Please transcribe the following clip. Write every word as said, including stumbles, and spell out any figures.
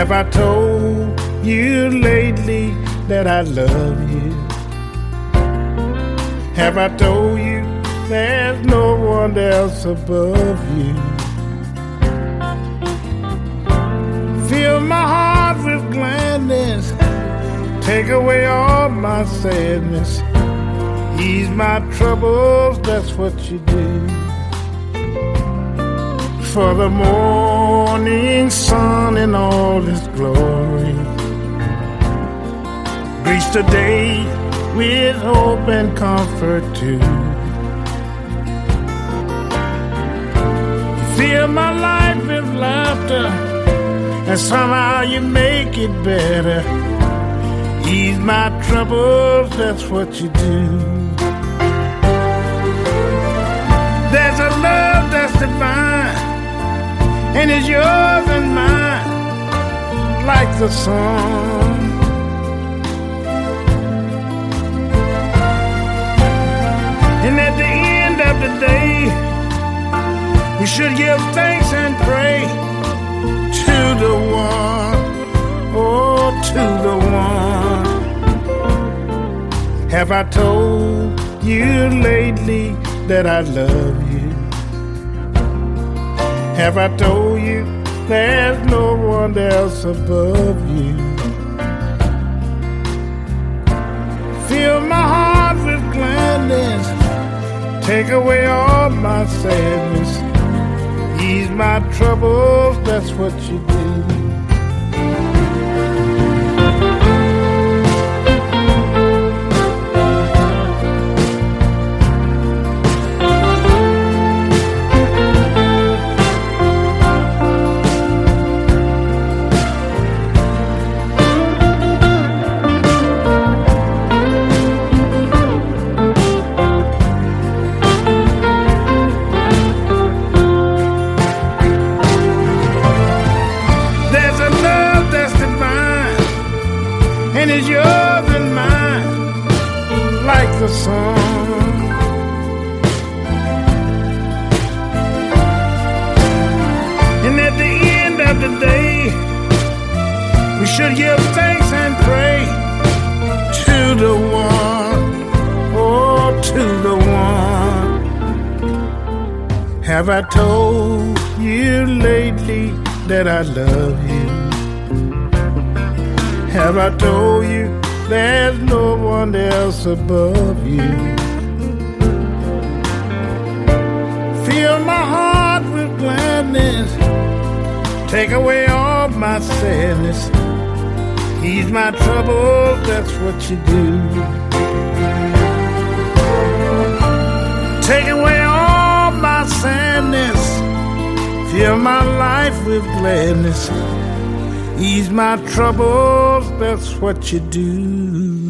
Have I told you lately that I love you? Have I told you there's no one else above you? Fill my heart with gladness, take away all my sadness, ease my troubles, that's what you do. For the morning sun in all its glory, grease the day with hope and comfort too. Fill my life with laughter, and somehow you make it better. Ease my troubles, that's what you do. There's a love that's divine, and it's yours and mine, like the sun. And at the end of the day, we should give thanks and pray to the one, oh, to the one. Have I told you lately that I love you? Have I told you there's no one else above you? Fill my heart with gladness, take away all my sadness, ease my troubles, that's what you do. And it's yours and mine, like the sun. And at the end of the day, we should give thanks and pray to the one, oh, to the one. Have I told you lately that I love you? Have I told you there's no one else above you? Fill my heart with gladness, take away all my sadness, ease my troubles, that's what you do. Take away all my sadness, fill my life with gladness, ease my troubles, that's what you do.